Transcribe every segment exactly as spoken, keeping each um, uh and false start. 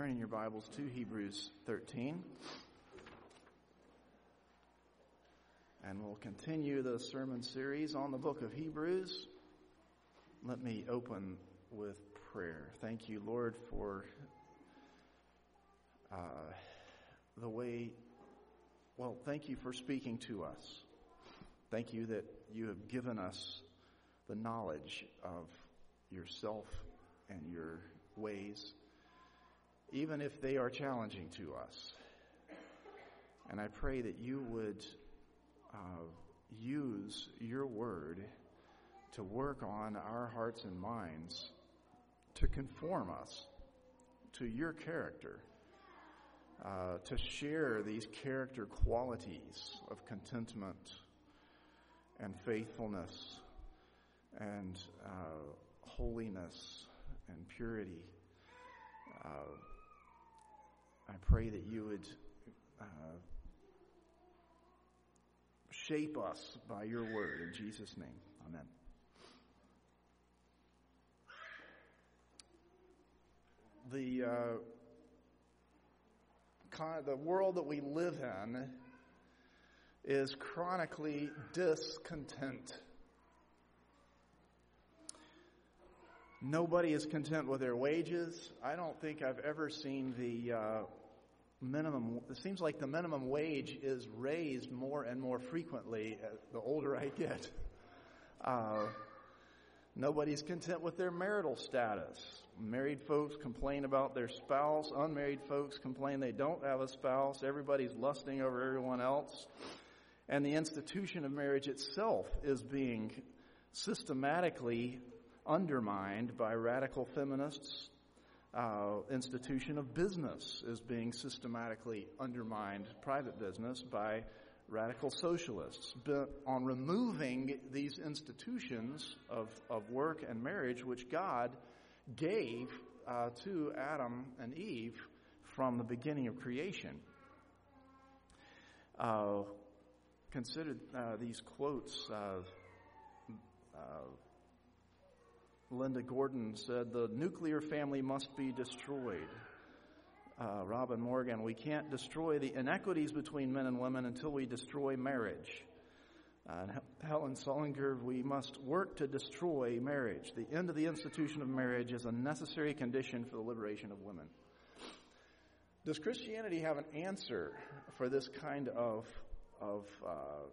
turning your Bibles to Hebrews thirteen. And we'll continue the sermon series on the book of Hebrews. Let me open with prayer. Thank you, Lord, for uh, the way, well, thank you for speaking to us. Thank you that you have given us the knowledge of yourself and your ways, even if they are challenging to us. And I pray that you would uh, use your word to work on our hearts and minds to conform us to your character, uh, to share these character qualities of contentment and faithfulness and uh, holiness and purity. Uh, I pray that you would uh, shape us by your word. In Jesus' name, amen. The uh, con- the world that we live in is chronically discontent. Nobody is content with their wages. I don't think I've ever seen the uh, minimum. It seems like the minimum wage is raised more and more frequently the older I get. Uh, nobody's content with their marital status. Married folks complain about their spouse. Unmarried folks complain they don't have a spouse. Everybody's lusting over everyone else. And the institution of marriage itself is being systematically undermined by radical feminists. Uh, institution of business is being systematically undermined, private business, by radical socialists. But on removing these institutions of, of work and marriage, which God gave uh, to Adam and Eve from the beginning of creation. Uh, consider uh, these quotes. Uh, uh, Linda Gordon said, "The nuclear family must be destroyed." Uh, Robin Morgan, "We can't destroy the inequities between men and women until we destroy marriage." Uh, and Helen Sullinger, "We must work to destroy marriage. The end of the institution of marriage is a necessary condition for the liberation of women." Does Christianity have an answer for this kind of, of uh,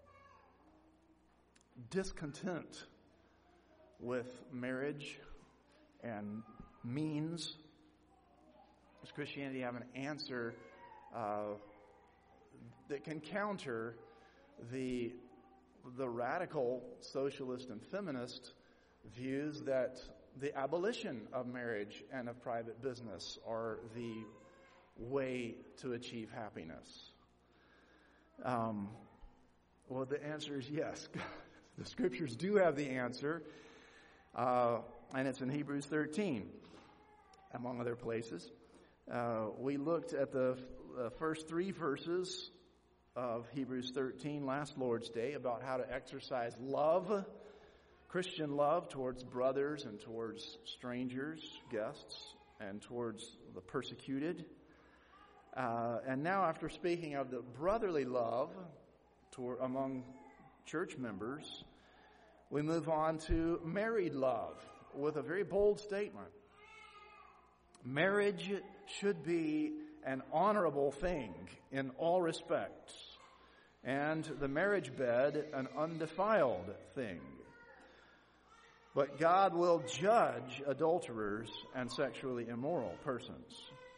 discontent with marriage and means? Does Christianity have an answer uh, that can counter the the radical socialist and feminist views that the abolition of marriage and of private business are the way to achieve happiness? Um, well, the answer is yes. The scriptures do have the answer. Uh, and it's in Hebrews thirteen, among other places. Uh, we looked at the uh, first three verses of Hebrews thirteen last Lord's Day about how to exercise love, Christian love towards brothers and towards strangers, guests, and towards the persecuted. Uh, and now, after speaking of the brotherly love toward, among church members, we move on to married love with a very bold statement. Marriage should be an honorable thing in all respects, and the marriage bed an undefiled thing. But God will judge adulterers and sexually immoral persons.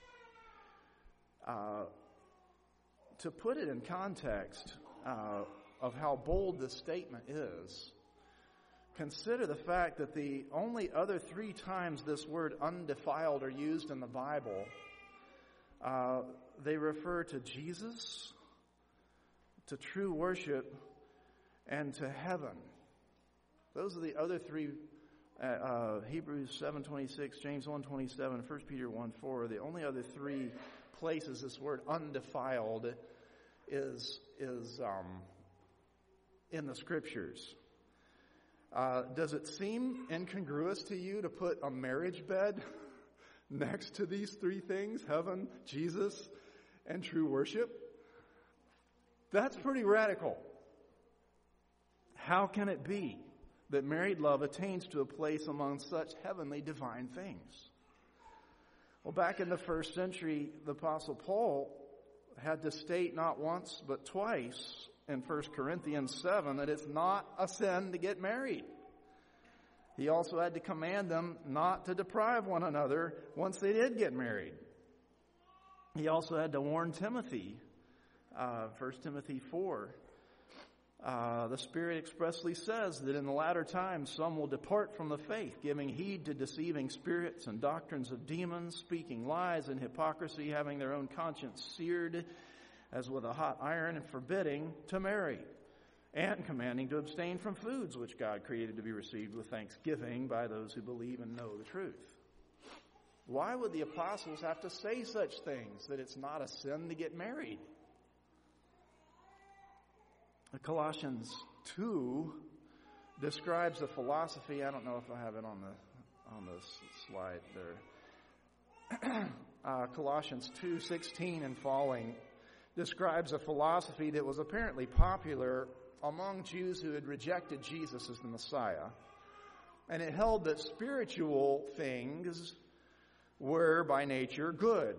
Uh, to put it in context uh, of how bold this statement is, consider the fact that the only other three times this word undefiled are used in the Bible, uh, they refer to Jesus, to true worship, and to heaven. Those are the other three, uh, uh, Hebrews seven twenty-six, James one twenty-seven, First Peter one four, are the only other three places this word undefiled is, is um, in the scriptures. Uh, does it seem incongruous to you to put a marriage bed next to these three things, heaven, Jesus, and true worship? That's pretty radical. How can it be that married love attains to a place among such heavenly divine things? Well, back in the first century, the Apostle Paul had to state not once but twice in First Corinthians seven that it's not a sin to get married. He also had to command them not to deprive one another once they did get married. He also had to warn Timothy, uh, First Timothy four. Uh, the Spirit expressly says that in the latter times some will depart from the faith, giving heed to deceiving spirits and doctrines of demons, speaking lies and hypocrisy, having their own conscience seared as with a hot iron, and forbidding to marry, and commanding to abstain from foods which God created to be received with thanksgiving by those who believe and know the truth. Why would the apostles have to say such things, that it's not a sin to get married? Colossians two describes a philosophy. I don't know if I have it on the on the slide there. uh, Colossians two sixteen and following describes a philosophy that was apparently popular among Jews who had rejected Jesus as the Messiah, and it held that spiritual things were by nature good.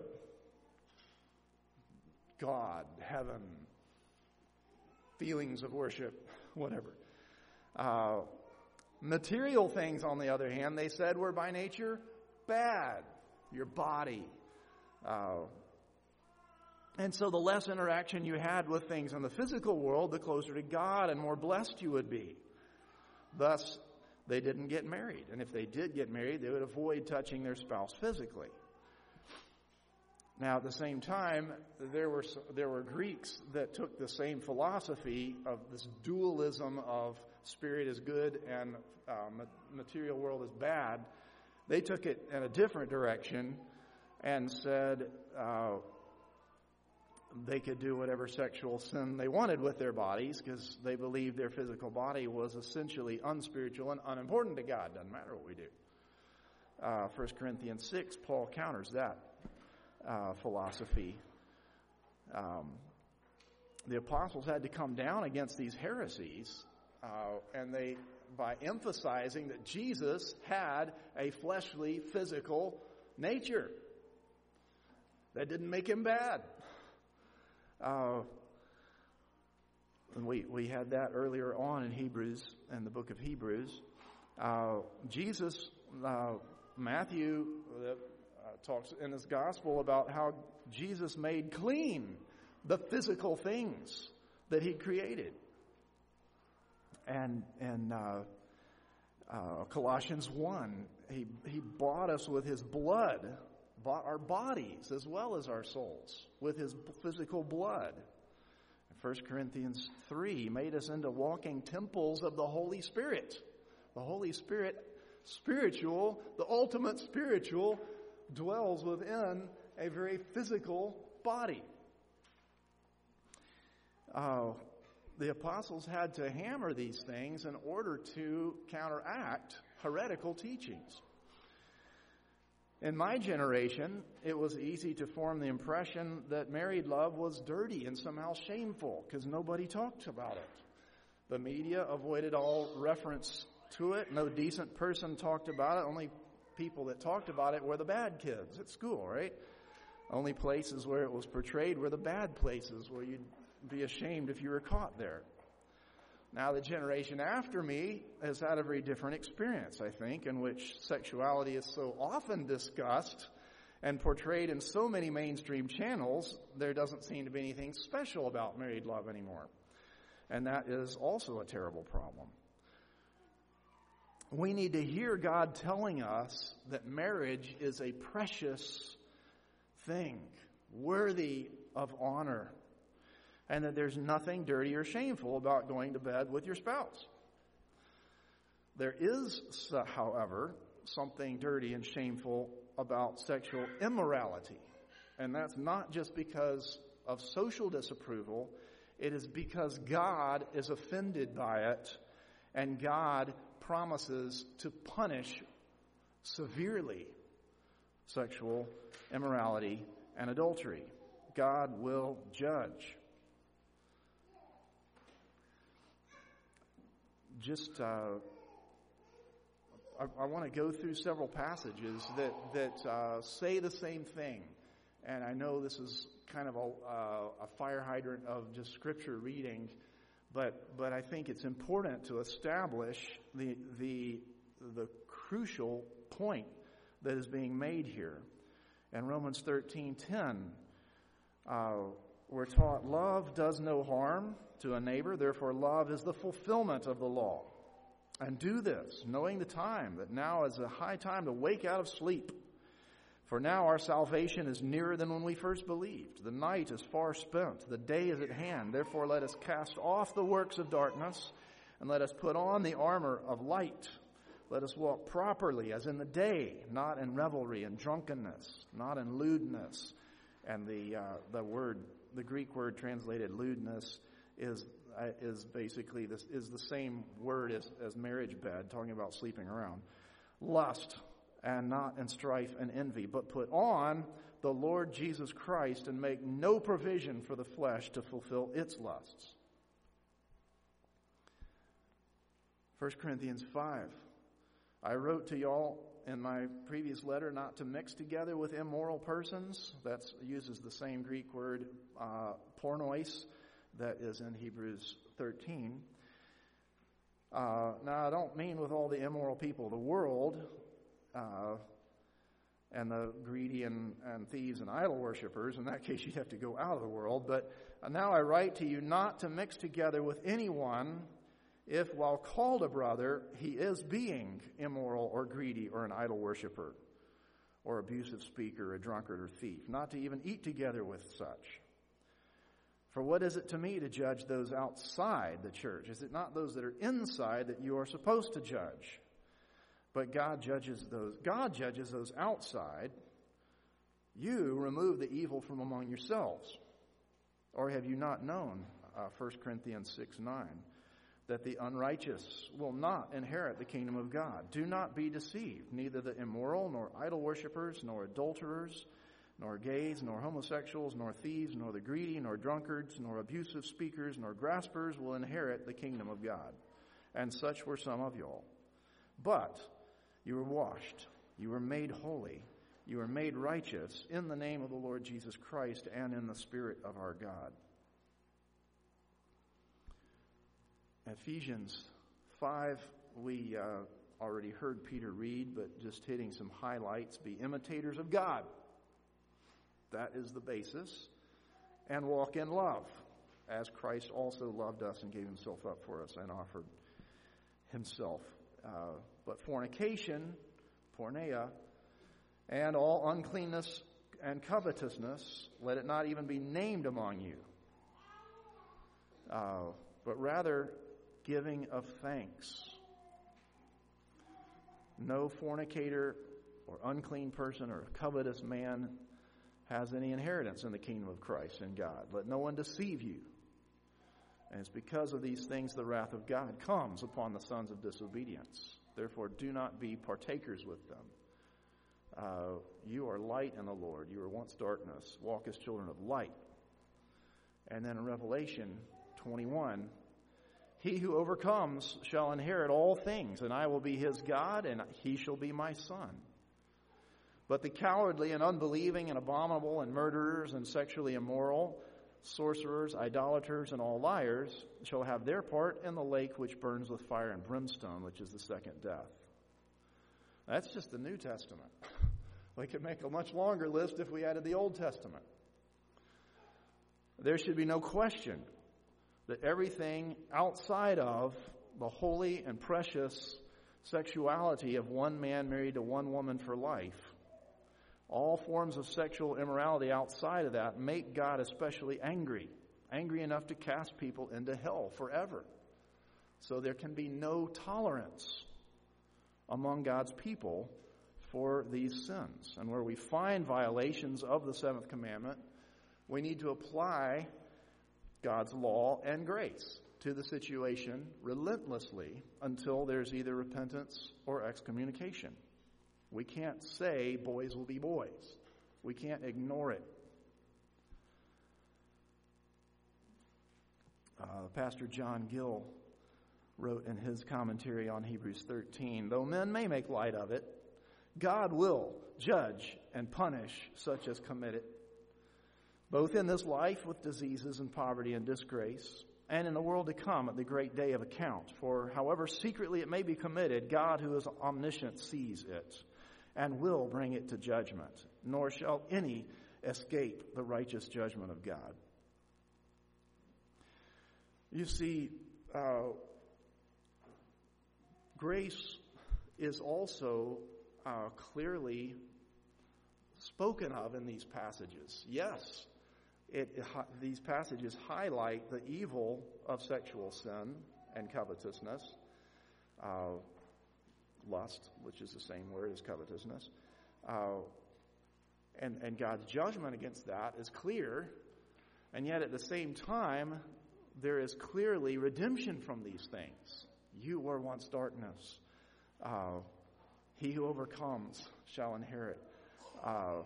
God, heaven, feelings of worship, whatever. Uh, material things, on the other hand, they said were by nature bad. Your body. Uh, and so the less interaction you had with things in the physical world, the closer to God and more blessed you would be. Thus, they didn't get married. And if they did get married, they would avoid touching their spouse physically. Now, at the same time, there were there were Greeks that took the same philosophy of this dualism of spirit is good and uh, material world is bad. They took it in a different direction and said uh, they could do whatever sexual sin they wanted with their bodies because they believed their physical body was essentially unspiritual and unimportant to God. Doesn't matter what we do. Uh, First Corinthians six, Paul counters that Uh, philosophy. Um, the apostles had to come down against these heresies, uh, and they, by emphasizing that Jesus had a fleshly, physical nature. That didn't make him bad. Uh, and we we had that earlier on in Hebrews, in the book of Hebrews. Uh, Jesus, uh, Matthew, uh, talks in his gospel about how Jesus made clean the physical things that he created. And in uh, uh, Colossians one, he, he bought us with his blood, bought our bodies as well as our souls with his physical blood. First Corinthians three made us into walking temples of the Holy Spirit. The Holy Spirit, spiritual, the ultimate spiritual, dwells within a very physical body. Uh, the apostles had to hammer these things in order to counteract heretical teachings. In my generation, it was easy to form the impression that married love was dirty and somehow shameful because nobody talked about it. The media avoided all reference to it. No decent person talked about it. Only people that talked about it were the bad kids at school, right? Only places where it was portrayed were the bad places where you'd be ashamed if you were caught there. Now, the generation after me has had a very different experience, I think, in which sexuality is so often discussed and portrayed in so many mainstream channels, there doesn't seem to be anything special about married love anymore. And that is also a terrible problem. We need to hear God telling us that marriage is a precious thing, worthy of honor, and that there's nothing dirty or shameful about going to bed with your spouse. There is, however, something dirty and shameful about sexual immorality, and that's not just because of social disapproval. It is because God is offended by it, and God promises to punish severely sexual immorality, and adultery. God will judge. Just, uh, I, I want to go through several passages that, that uh, say the same thing. And I know this is kind of a, uh, a fire hydrant of just scripture reading, but but I think it's important to establish the the the crucial point that is being made here. In Romans thirteen ten, uh, we're taught love does no harm to a neighbor, therefore love is the fulfillment of the law. And do this, knowing the time, that now is a high time to wake out of sleep. For now our salvation is nearer than when we first believed. The night is far spent, the day is at hand. Therefore let us cast off the works of darkness, and let us put on the armor of light. Let us walk properly as in the day, not in revelry and drunkenness, not in lewdness. And the uh, the word, the Greek word translated lewdness, is uh, is basically this is the same word as, as marriage bed, talking about sleeping around. Lust, and not in strife and envy, but put on the Lord Jesus Christ and make no provision for the flesh to fulfill its lusts. First Corinthians five. I wrote to y'all in my previous letter not to mix together with immoral persons. That uses the same Greek word uh, pornois that is in Hebrews thirteen. Uh, now, I don't mean with all the immoral people of the world, Uh, and the greedy and, and thieves and idol worshippers. In that case, you'd have to go out of the world. But now I write to you not to mix together with anyone if, while called a brother, he is being immoral or greedy or an idol worshiper or abusive speaker, a drunkard or thief, not to even eat together with such. For what is it to me to judge those outside the church? Is it not those that are inside that you are supposed to judge? But God judges those. God judges those outside. You remove the evil from among yourselves. Or have you not known, uh, First Corinthians six nine, that the unrighteous will not inherit the kingdom of God? Do not be deceived. Neither the immoral, nor idol worshippers, nor adulterers, nor gays, nor homosexuals, nor thieves, nor the greedy, nor drunkards, nor abusive speakers, nor graspers will inherit the kingdom of God. And such were some of y'all. But you were washed, you were made holy, you were made righteous in the name of the Lord Jesus Christ and in the Spirit of our God. Ephesians five, we uh, already heard Peter read, but just hitting some highlights. Be imitators of God. That is the basis. And walk in love, as Christ also loved us and gave himself up for us and offered himself. Uh, but fornication, porneia, and all uncleanness and covetousness, let it not even be named among you, uh, but rather giving of thanks. No fornicator or unclean person or covetous man has any inheritance in the kingdom of Christ and God. Let no one deceive you. And it's because of these things the wrath of God comes upon the sons of disobedience. Therefore, do not be partakers with them. Uh, you are light in the Lord. You were once darkness. Walk as children of light. And then in Revelation twenty-one, he who overcomes shall inherit all things, and I will be his God, and he shall be my son. But the cowardly and unbelieving and abominable and murderers and sexually immoral, sorcerers, idolaters, and all liars shall have their part in the lake which burns with fire and brimstone, which is the second death. That's just the New Testament. We could make a much longer list if we added the Old Testament. There should be no question that everything outside of the holy and precious sexuality of one man married to one woman for life, all forms of sexual immorality outside of that make God especially angry, angry enough to cast people into hell forever. So there can be no tolerance among God's people for these sins. And where we find violations of the seventh commandment, we need to apply God's law and grace to the situation relentlessly until there's either repentance or excommunication. We can't say boys will be boys. We can't ignore it. Uh, Pastor John Gill wrote in his commentary on Hebrews thirteen, though men may make light of it, God will judge and punish such as commit it, both in this life with diseases and poverty and disgrace, and in the world to come at the great day of account. For however secretly it may be committed, God who is omniscient sees it, and will bring it to judgment, nor shall any escape the righteous judgment of God. You see, uh, grace is also uh, clearly spoken of in these passages. Yes, it, it, these passages highlight the evil of sexual sin and covetousness, uh, lust, which is the same word as covetousness, uh, and, and God's judgment against that is clear, and yet at the same time, there is clearly redemption from these things. You were once darkness. Uh, he who overcomes shall inherit. Uh,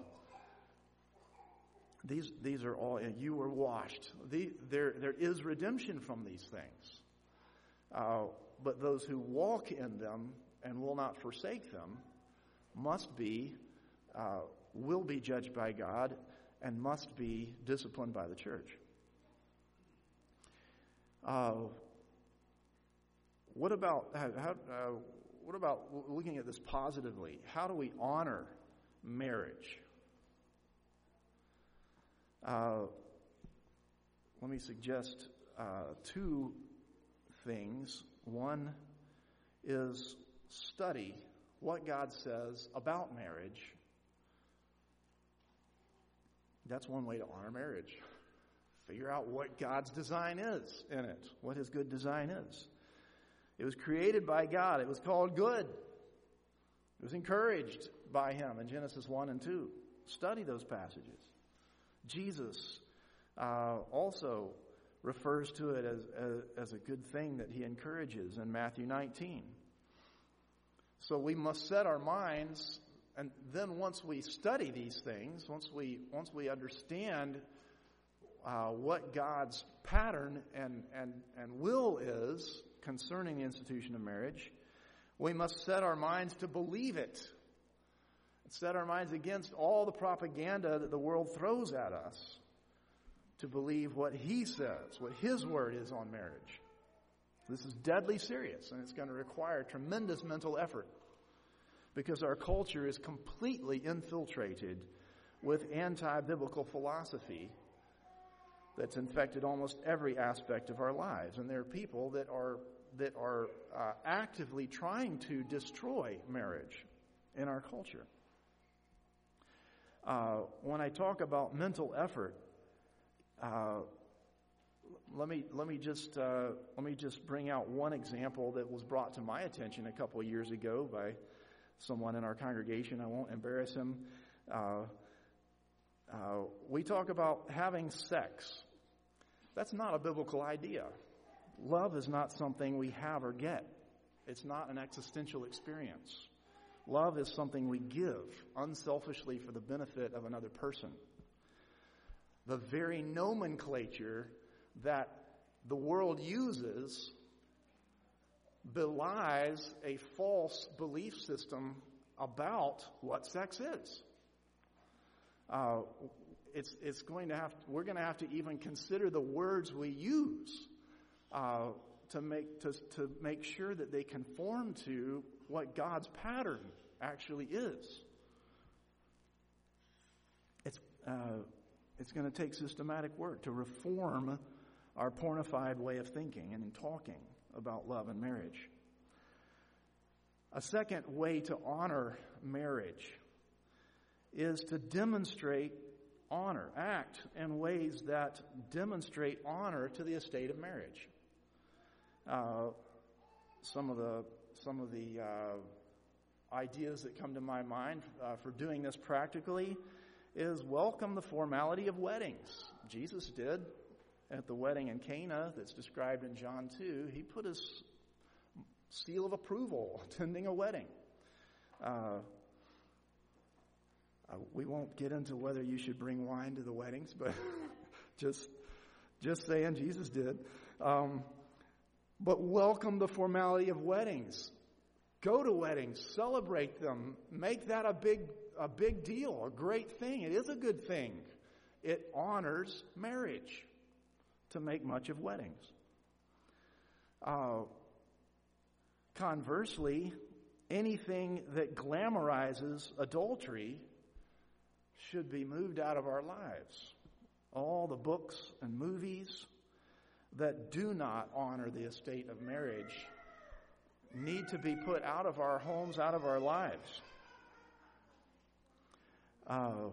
these these are all, you were washed. The, there there is redemption from these things. Uh, but those who walk in them and will not forsake them must be, uh, will be judged by God and must be disciplined by the church. Uh, what about how, uh, what about looking at this positively? How do we honor marriage? Uh, let me suggest uh, two things. One is study what God says about marriage. That's one way to honor marriage. Figure out what God's design is in it, what His good design is. It was created by God. It was called good. It was encouraged by Him in Genesis one and two. Study those passages. Jesus uh, also refers to it as, as, as a good thing that He encourages in Matthew nineteen. So we must set our minds, and then once we study these things, once we once we understand Uh, what God's pattern and, and, and will is concerning the institution of marriage, we must set our minds to believe it. Set our minds against all the propaganda that the world throws at us to believe what He says, what His word is on marriage. This is deadly serious, and it's going to require tremendous mental effort because our culture is completely infiltrated with anti-biblical philosophy that's infected almost every aspect of our lives. And there are people that are that are uh, actively trying to destroy marriage in our culture. Uh, when I talk about mental effort, uh, let me let me just uh, let me just bring out one example that was brought to my attention a couple of years ago by someone in our congregation. I won't embarrass him. Uh, uh, we talk about having sex. That's not a biblical idea. Love is not something we have or get. It's not an existential experience. Love is something we give unselfishly for the benefit of another person. The very nomenclature that the world uses belies a false belief system about what sex is. Uh, it's it's going to have to, we're going to have to even consider the words we use uh, to make to to make sure that they conform to what God's pattern actually is. It's uh, it's going to take systematic work to reform our pornified way of thinking and in talking about love and marriage. A second way to honor marriage is to demonstrate honor, act in ways that demonstrate honor to the estate of marriage. Uh, some of the some of the uh, ideas that come to my mind uh, for doing this practically is welcome the formality of weddings. Jesus did at the wedding in Cana that's described in John two. He put his seal of approval attending a wedding. Uh, Uh, we won't get into whether you should bring wine to the weddings, but just just saying Jesus did. Um, but welcome the formality of weddings. Go to weddings, celebrate them, make that a big a big deal, a great thing. It is a good thing. It honors marriage to make much of weddings. Uh, conversely, anything that glamorizes adultery should be moved out of our lives. All the books and movies that do not honor the estate of marriage need to be put out of our homes, out of our lives. Uh,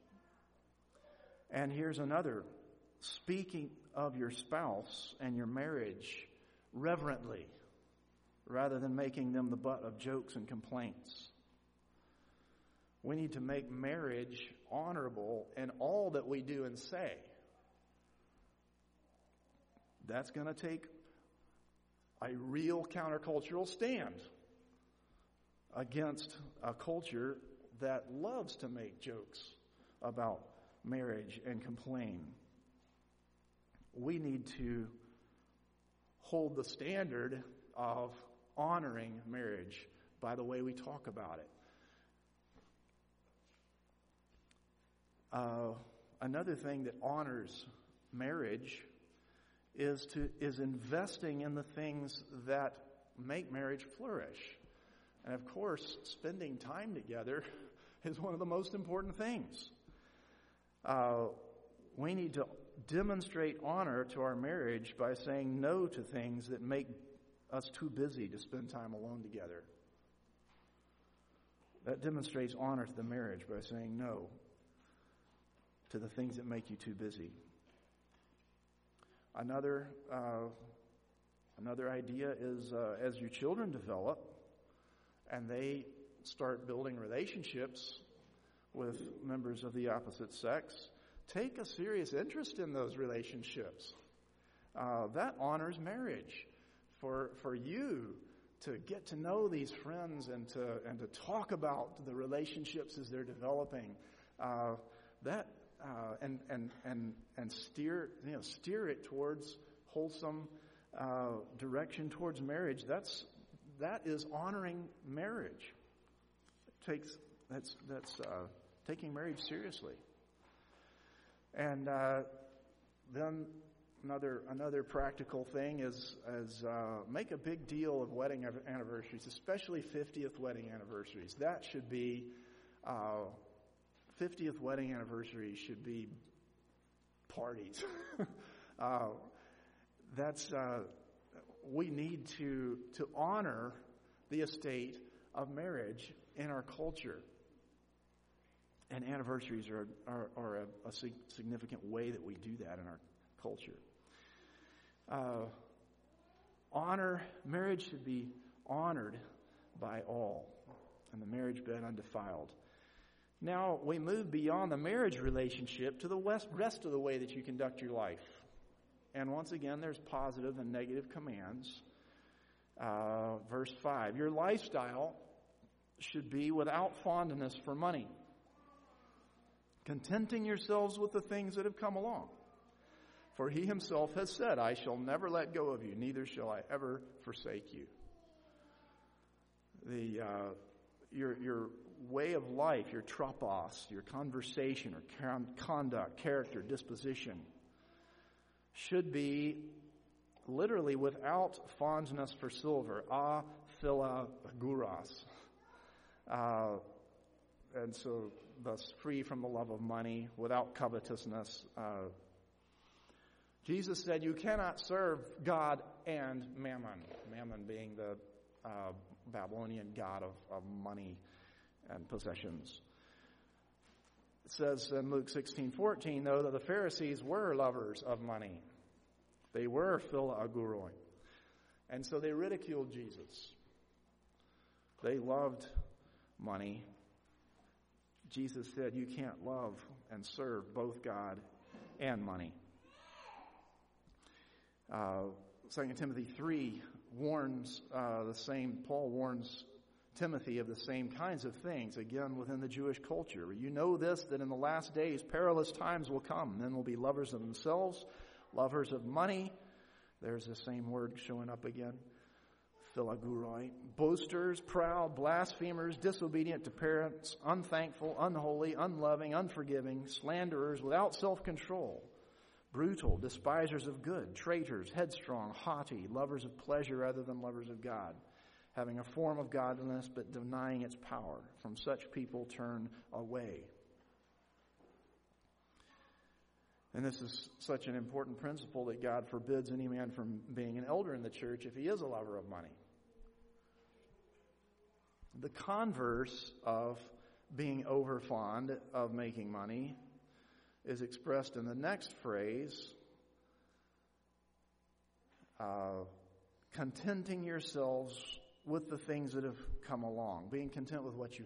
and here's another. Speaking of your spouse and your marriage reverently, rather than making them the butt of jokes and complaints. We need to make marriage honorable in all that we do and say. That's going to take a real countercultural stand against a culture that loves to make jokes about marriage and complain. We need to hold the standard of honoring marriage by the way we talk about it. Uh, another thing that honors marriage is to is investing in the things that make marriage flourish. And of course, spending time together is one of the most important things. Uh, we need to demonstrate honor to our marriage by saying no to things that make us too busy to spend time alone together. That demonstrates honor to the marriage by saying no to the things that make you too busy. Another uh, another idea is uh, as your children develop and they start building relationships with members of the opposite sex, take a serious interest in those relationships. Uh, that honors marriage. For for you to get to know these friends and to and to talk about the relationships as they're developing, uh, that uh, and and and and steer you know steer it towards wholesome uh, direction towards marriage. That's that is honoring marriage. It takes that's that's uh, taking marriage seriously. And uh, then another another practical thing is is uh, make a big deal of wedding anniversaries, especially fiftieth wedding anniversaries. That should be uh, fiftieth wedding anniversary should be parties. uh, that's uh, we need to to honor the estate of marriage in our culture. And anniversaries are, are, are a, a significant way that we do that in our culture. Uh, honor, marriage should be honored by all, and the marriage bed undefiled. Now, we move beyond the marriage relationship to the rest of the way that you conduct your life. And once again, there's positive and negative commands. Uh, verse five, your lifestyle should be without fondness for money, contenting yourselves with the things that have come along. For he himself has said, I shall never let go of you, neither shall I ever forsake you. The uh, your your way of life, your tropos, your conversation or con- conduct, character, disposition, should be literally without fondness for silver, a philaguros. Uh, and so thus free from the love of money, without covetousness. Uh, Jesus said you cannot serve God and mammon. Mammon being the uh, Babylonian god of, of money and possessions. It says in Luke sixteen fourteen, though, that the Pharisees were lovers of money. They were philagouroi. And so they ridiculed Jesus. They loved money. Jesus said you can't love and serve both God and money. Uh, Second Timothy three warns uh, the same, Paul warns Timothy of the same kinds of things, again, within the Jewish culture. You know this, that in the last days perilous times will come. Men will be lovers of themselves, lovers of money. There's the same word showing up again. Philaguroi. Boasters, proud, blasphemers, disobedient to parents, unthankful, unholy, unloving, unforgiving, slanderers, without self-control, brutal, despisers of good, traitors, headstrong, haughty, lovers of pleasure rather than lovers of God, having a form of godliness but denying its power. From such people turn away. And this is such an important principle that God forbids any man from being an elder in the church if he is a lover of money. The converse of being overfond of making money is expressed in the next phrase, uh, contenting yourselves with the things that have come along, being content with what you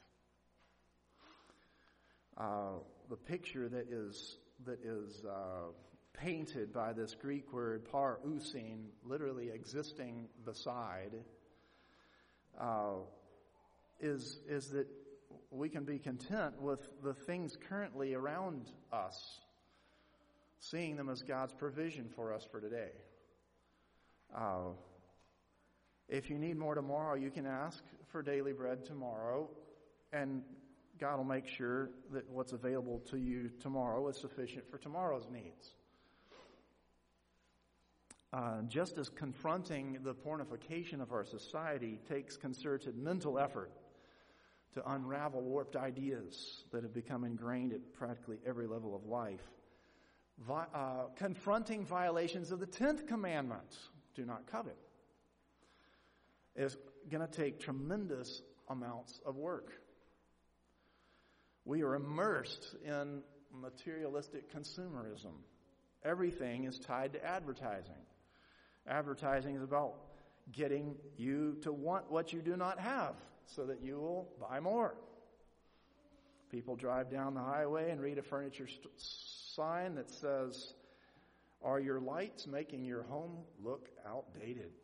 have. Uh, the picture that is that is uh, painted by this Greek word parousin, literally existing beside, uh, is is that we can be content with the things currently around us, seeing them as God's provision for us for today. Uh, if you need more tomorrow, you can ask for daily bread tomorrow, and God will make sure that what's available to you tomorrow is sufficient for tomorrow's needs. Uh, just as confronting the pornification of our society takes concerted mental effort to unravel warped ideas that have become ingrained at practically every level of life, vi- uh, confronting violations of the tenth commandment, do not covet, is going to take tremendous amounts of work. We are immersed in materialistic consumerism. Everything is tied to advertising. Advertising is about getting you to want what you do not have so that you will buy more. People drive down the highway and read a furniture st- sign that says, "Are your lights making your home look outdated?"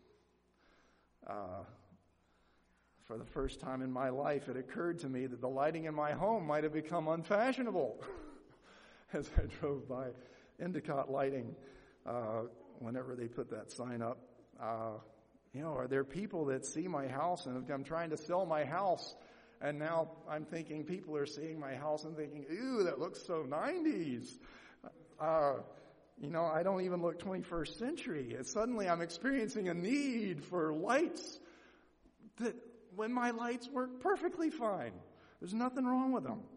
Uh, For the first time in my life, it occurred to me that the lighting in my home might have become unfashionable as I drove by Endicott Lighting uh, whenever they put that sign up. Uh, you know, are there people that see my house and I'm trying to sell my house, and now I'm thinking people are seeing my house and thinking, "Ooh, that looks so nineties." Uh, you know, I don't even look twenty-first century. And suddenly I'm experiencing a need for lights that, when my lights work perfectly fine. There's nothing wrong with them.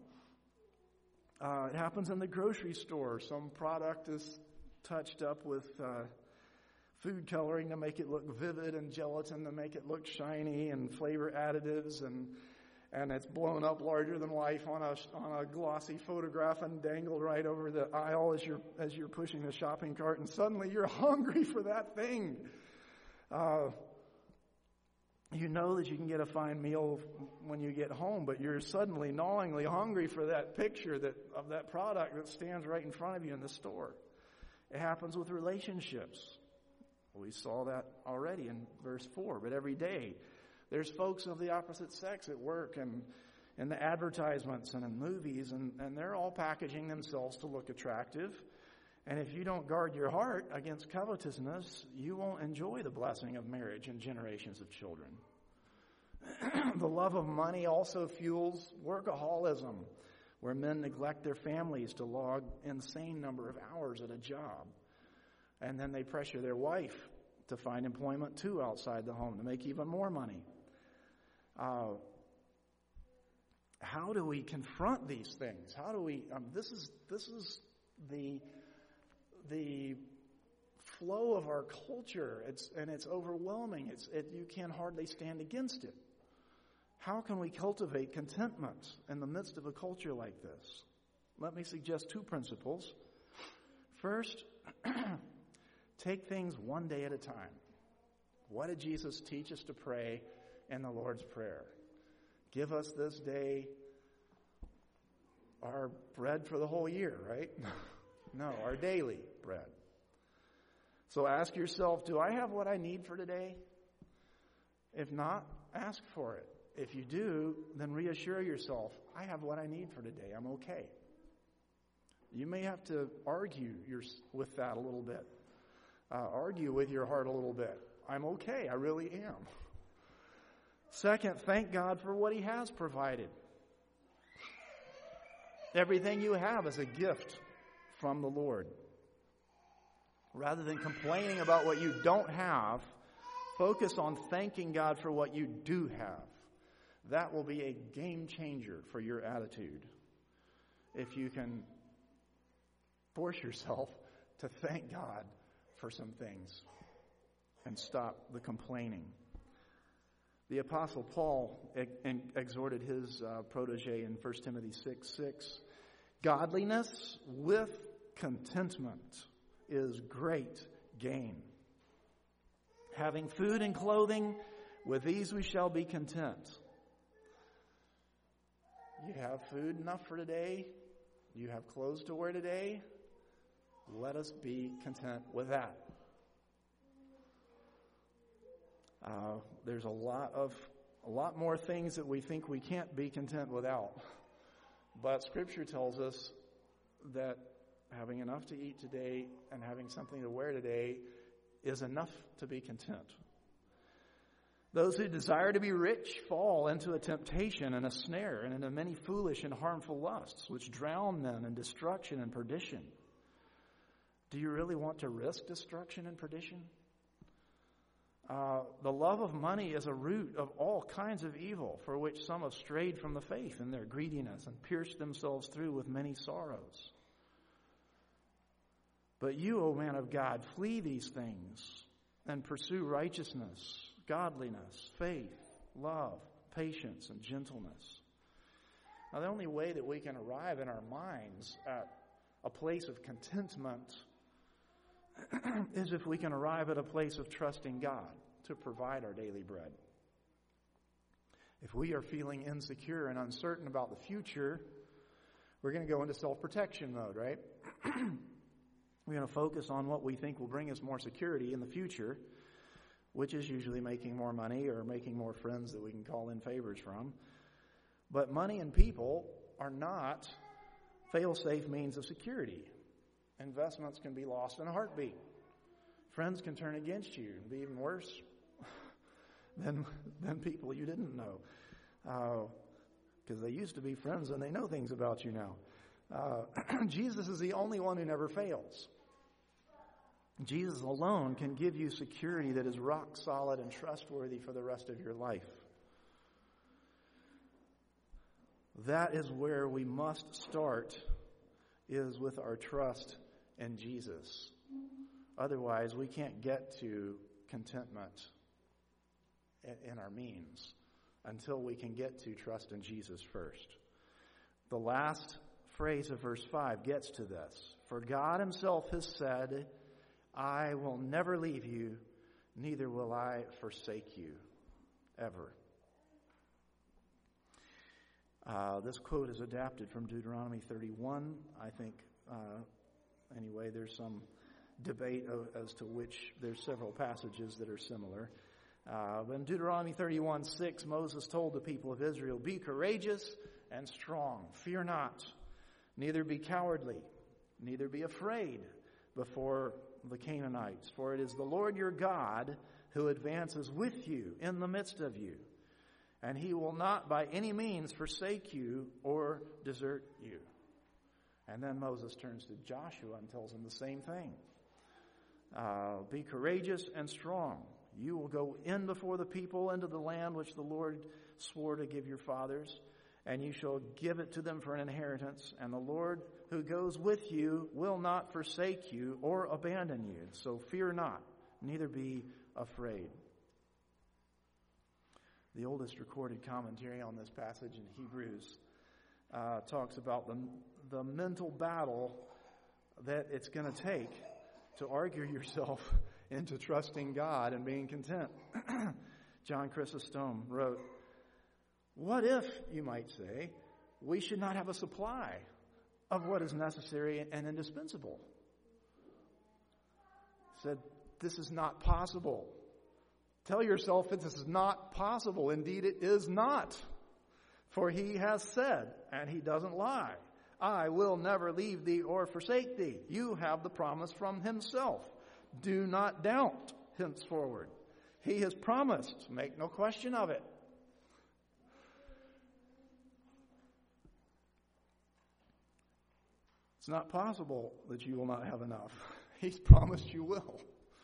Uh, it happens in the grocery store. Some product is touched up with uh, food coloring to make it look vivid, and gelatin to make it look shiny, and flavor additives, and and it's blown up larger than life on a on a glossy photograph and dangled right over the aisle as you're as you're pushing the shopping cart, and suddenly you're hungry for that thing. Uh, You know that you can get a fine meal when you get home, but you're suddenly gnawingly hungry for that picture that of that product that stands right in front of you in the store. It happens with relationships. We saw that already in verse four. But every day, there's folks of the opposite sex at work and in the advertisements and in movies, and, and they're all packaging themselves to look attractive. And if you don't guard your heart against covetousness, you won't enjoy the blessing of marriage and generations of children. The love of money also fuels workaholism, where men neglect their families to log insane number of hours at a job. And then they pressure their wife to find employment too outside the home to make even more money. Uh, how do we confront these things? How do we? Um, this is this is the the flow of our culture. It's and it's overwhelming. It's it, you can hardly stand against it. How can we cultivate contentment in the midst of a culture like this? Let me suggest two principles. First, take things one day at a time. What did Jesus teach us to pray in the Lord's Prayer? Give us this day our bread for the whole year, right? No, our daily bread. So ask yourself, do I have what I need for today? If not, ask for it. If you do, then reassure yourself, I have what I need for today. I'm okay. You may have to argue your, with that a little bit. Uh, argue with your heart a little bit. I'm okay. I really am. Second, thank God for what He has provided. Everything you have is a gift from the Lord. Rather than complaining about what you don't have, focus on thanking God for what you do have. That will be a game changer for your attitude. If you can force yourself to thank God for some things and stop the complaining. The Apostle Paul exhorted his uh, protege in First Timothy six six, godliness with contentment is great gain. Having food and clothing, with these we shall be content. You have food enough for today. You have clothes to wear today. Let us be content with that. Uh, there's a lot of a lot more things that we think we can't be content without. But Scripture tells us that having enough to eat today and having something to wear today is enough to be content. Those who desire to be rich fall into a temptation and a snare and into many foolish and harmful lusts, which drown men in destruction and perdition. Do you really want to risk destruction and perdition? Uh, the love of money is a root of all kinds of evil, for which some have strayed from the faith in their greediness and pierced themselves through with many sorrows. But you, O man of God, flee these things and pursue righteousness, godliness, faith, love, patience, and gentleness. Now, the only way that we can arrive in our minds at a place of contentment is if we can arrive at a place of trusting God to provide our daily bread. If we are feeling insecure and uncertain about the future, we're going to go into self-protection mode, right? We're going to focus on what we think will bring us more security in the future, which is usually making more money or making more friends that we can call in favors from. But money and people are not fail-safe means of security. Investments can be lost in a heartbeat. Friends can turn against you and be even worse than, than people you didn't know. Because uh, they used to be friends and they know things about you now. Uh, Jesus is the only one who never fails. Jesus alone can give you security that is rock solid and trustworthy for the rest of your life. That is where we must start, is with our trust in Jesus. Otherwise, we can't get to contentment in our means until we can get to trust in Jesus first. The last phrase of verse five gets to this. For God himself has said, I will never leave you, neither will I forsake you, ever. Uh, this quote is adapted from Deuteronomy thirty-one. I think, uh, anyway, there's some debate as to which, there's several passages that are similar. Uh, but in Deuteronomy thirty-one six, Moses told the people of Israel, be courageous and strong, fear not, neither be cowardly, neither be afraid before the Canaanites, for it is the Lord your God who advances with you in the midst of you, and he will not by any means forsake you or desert you. And then Moses turns to Joshua and tells him the same thing. Uh, be courageous and strong. You will go in before the people into the land which the Lord swore to give your fathers, and you shall give it to them for an inheritance. And the Lord who goes with you will not forsake you or abandon you. So fear not, neither be afraid. The oldest recorded commentary on this passage in Hebrews uh, talks about the, the mental battle that it's going to take to argue yourself into trusting God and being content. John Chrysostom wrote, what if, you might say, we should not have a supply of what is necessary and indispensable? He said, this is not possible. Tell yourself that this is not possible. Indeed, it is not. For he has said, and he doesn't lie, I will never leave thee or forsake thee. You have the promise from himself. Do not doubt henceforward. He has promised. Make no question of it. It's not possible that you will not have enough. He's promised you will.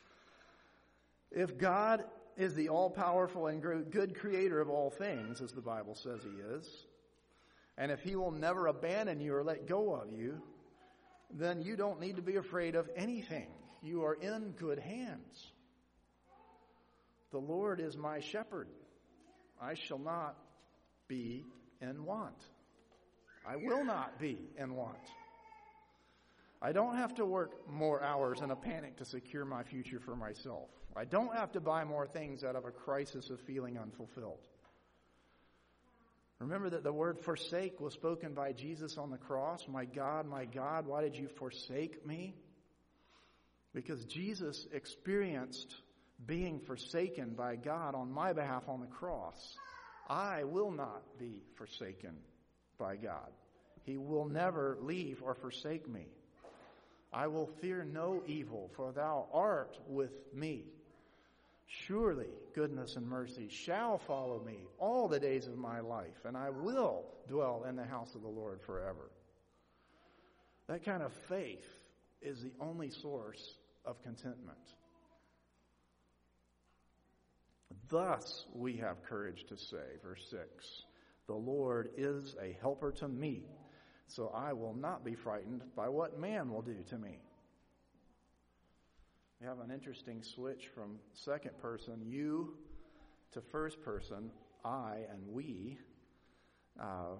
If God is the all-powerful and good creator of all things, as the Bible says he is, and if he will never abandon you or let go of you, then you don't need to be afraid of anything. You are in good hands. The Lord is my shepherd. I shall not be in want. I will not be in want. I don't have to work more hours in a panic to secure my future for myself. I don't have to buy more things out of a crisis of feeling unfulfilled. Remember that the word forsake was spoken by Jesus on the cross. My God, my God, why did you forsake me? Because Jesus experienced being forsaken by God on my behalf on the cross. I will not be forsaken by God. He will never leave or forsake me. I will fear no evil, for thou art with me. Surely goodness and mercy shall follow me all the days of my life, and I will dwell in the house of the Lord forever. That kind of faith is the only source of contentment. Thus we have courage to say, verse six, the Lord is a helper to me, so I will not be frightened by what man will do to me. We have an interesting switch from second person, you, to first person, I and we. Uh,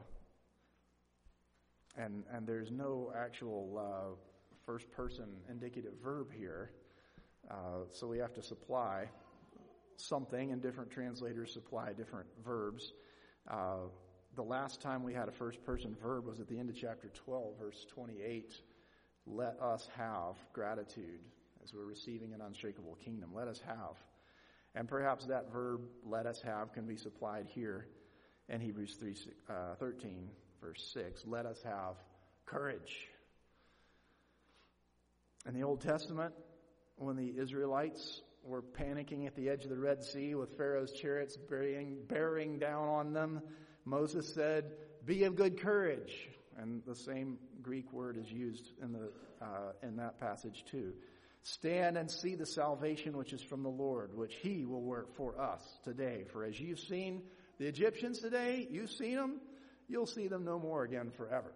and, and there's no actual uh, first person indicative verb here. Uh, so we have to supply something, and different translators supply different verbs. Uh, the last time we had a first person verb was at the end of chapter twelve, verse twenty-eight. Let us have gratitude as we're receiving an unshakable kingdom. Let us have. And perhaps that verb, let us have, can be supplied here in Hebrews three, uh, thirteen, verse six. Let us have courage. In the Old Testament, when the Israelites were panicking at the edge of the Red Sea with Pharaoh's chariots bearing, bearing down on them, Moses said, be of good courage. And the same Greek word is used in the uh, in that passage too. Stand and see the salvation which is from the Lord, which he will work for us today. For as you've seen the Egyptians today, you've seen them, you'll see them no more again forever.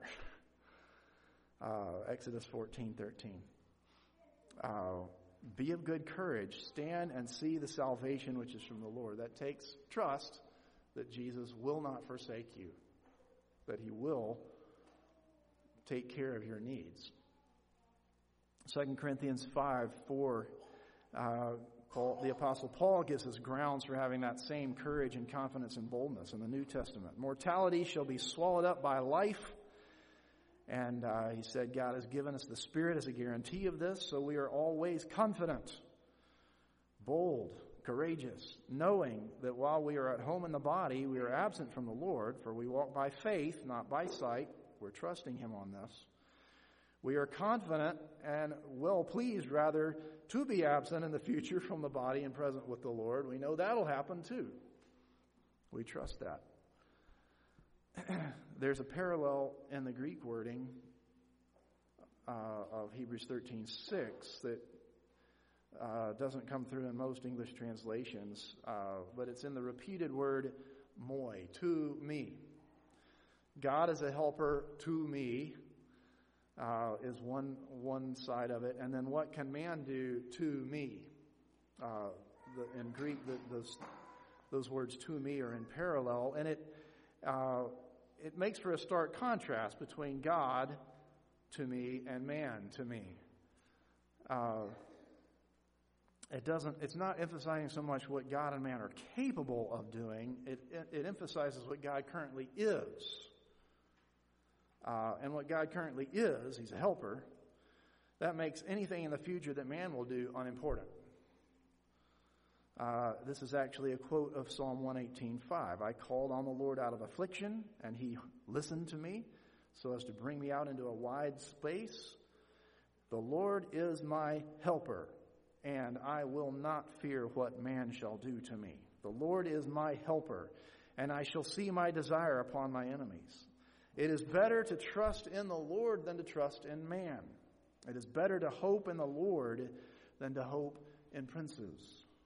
Uh, Exodus fourteen thirteen. Uh, be of good courage. Stand and see the salvation which is from the Lord. That takes trust that Jesus will not forsake you, that he will take care of your needs. Second Corinthians five four, uh, Paul, the Apostle Paul gives us grounds for having that same courage and confidence and boldness in the New Testament. Mortality shall be swallowed up by life. And uh, he said God has given us the Spirit as a guarantee of this, so we are always confident, bold, courageous, knowing that while we are at home in the body, we are absent from the Lord, for we walk by faith, not by sight. We're trusting him on this. We are confident and well pleased, rather, to be absent in the future from the body and present with the Lord. We know that'll happen too. We trust that. There's a parallel in the Greek wording uh, of Hebrews thirteen six that uh, doesn't come through in most English translations, uh, but it's in the repeated word moi, to me. God is a helper to me. Uh, is one one side of it, and then what can man do to me? Uh, the, in Greek, the, those those words "to me" are in parallel, and it uh, it makes for a stark contrast between God to me and man to me. Uh, it doesn't. It's not emphasizing so much what God and man are capable of doing. It it, it emphasizes what God currently is. Uh, and what God currently is, he's a helper, that makes anything in the future that man will do unimportant. Uh, this is actually a quote of Psalm one eighteen five. I called on the Lord out of affliction, and he listened to me so as to bring me out into a wide space. The Lord is my helper, and I will not fear what man shall do to me. The Lord is my helper, and I shall see my desire upon my enemies. It is better to trust in the Lord than to trust in man. It is better to hope in the Lord than to hope in princes.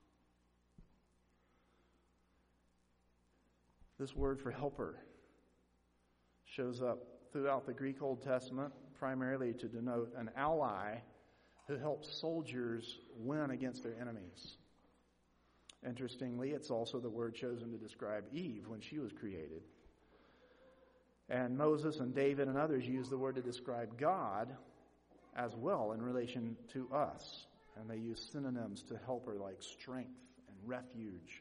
This word for helper shows up throughout the Greek Old Testament, primarily to denote an ally who helps soldiers win against their enemies. Interestingly, it's also the word chosen to describe Eve when she was created. And Moses and David and others use the word to describe God as well in relation to us. And they use synonyms to helper like strength and refuge.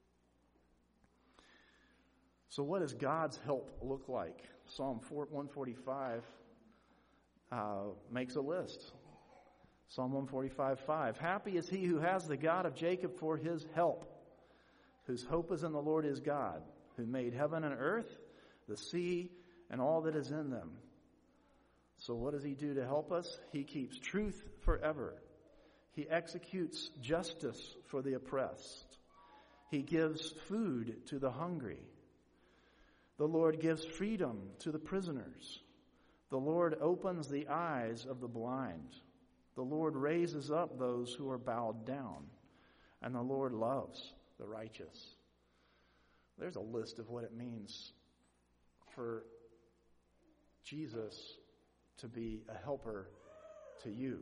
So what does God's help look like? Psalm one forty-five uh, makes a list. Psalm one forty-five, five. Happy is he who has the God of Jacob for his help, whose hope is in the Lord his God, who made heaven and earth, the sea, and all that is in them. So what does he do to help us? He keeps truth forever. He executes justice for the oppressed. He gives food to the hungry. The Lord gives freedom to the prisoners. The Lord opens the eyes of the blind. The Lord raises up those who are bowed down. And the Lord loves the righteous. There's a list of what it means for Jesus to be a helper to you.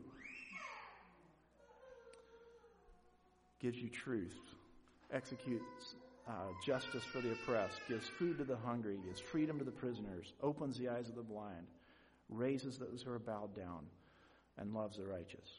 Gives you truth. Executes uh, justice for the oppressed. Gives food to the hungry. Gives freedom to the prisoners. Opens the eyes of the blind. Raises those who are bowed down. And loves the righteous.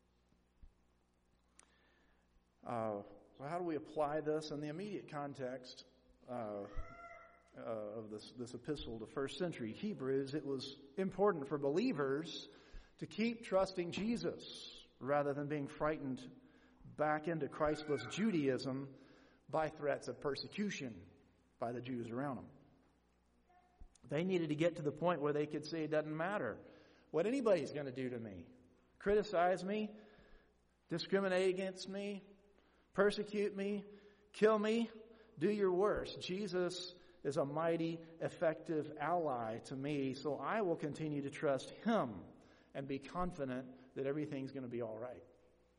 Uh, so how do we apply this in the immediate context uh, uh, of this, this epistle to first century Hebrews? It was important for believers to keep trusting Jesus rather than being frightened back into Christless Judaism by threats of persecution by the Jews around them. They needed to get to the point where they could say it doesn't matter what anybody's going to do to me. Criticize me, discriminate against me, persecute me, kill me, do your worst. Jesus is a mighty, effective ally to me, so I will continue to trust him and be confident that everything's going to be all right.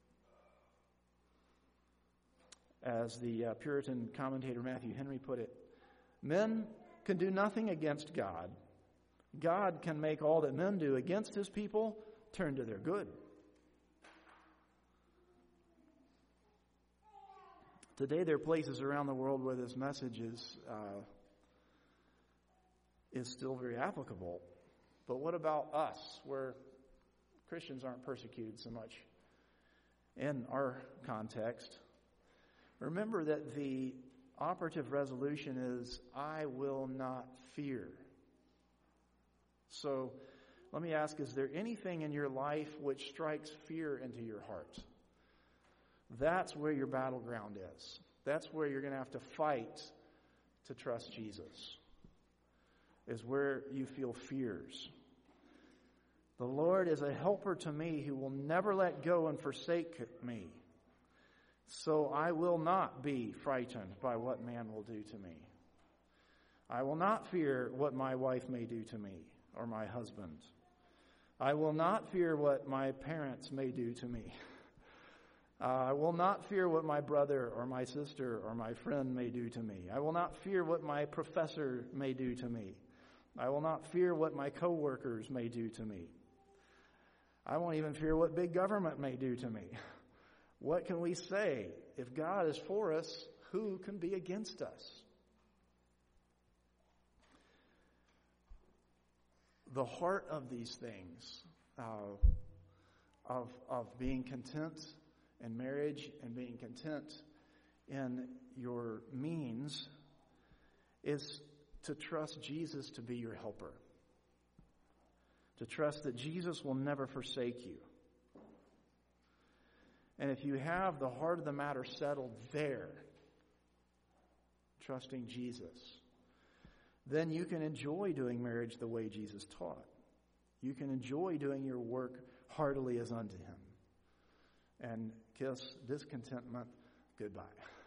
As the uh, Puritan commentator Matthew Henry put it, men can do nothing against God. God can make all that men do against his people turn to their good. Today there are places around the world where this message is uh, is still very applicable. But what about us, where Christians aren't persecuted so much in our context? Remember that the operative resolution is, I will not fear. So, let me ask, is there anything in your life which strikes fear into your heart? That's where your battleground is. That's where you're going to have to fight to trust Jesus. Is where you feel fears. The Lord is a helper to me who will never let go and forsake me. So I will not be frightened by what man will do to me. I will not fear what my wife may do to me or my husband. I will not fear what my parents may do to me. Uh, I will not fear what my brother or my sister or my friend may do to me. I will not fear what my professor may do to me. I will not fear what my coworkers may do to me. I won't even fear what big government may do to me. What can we say? If God is for us, who can be against us? The heart of these things, uh, of of being content in marriage and being content in your means, is to trust Jesus to be your helper. To trust that Jesus will never forsake you. And if you have the heart of the matter settled there, trusting Jesus, then you can enjoy doing marriage the way Jesus taught. You can enjoy doing your work heartily as unto him. And kiss discontentment goodbye.